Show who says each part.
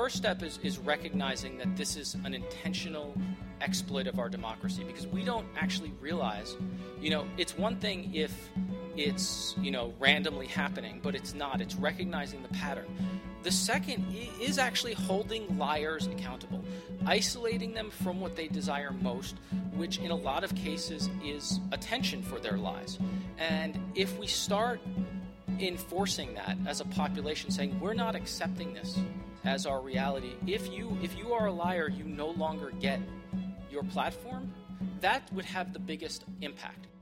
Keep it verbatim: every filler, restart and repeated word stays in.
Speaker 1: first step is, is recognizing that this is an intentional exploit of our democracy, because we don't actually realize, you know, it's one thing if it's, you know, randomly happening, but it's not. It's recognizing the pattern. The second is actually holding liars accountable, isolating them from what they desire most, which in a lot of cases is attention for their lies. And if we start enforcing that as a population, saying we're not accepting this as our reality, if you if you are a liar, you no longer get your platform, that would have the biggest impact.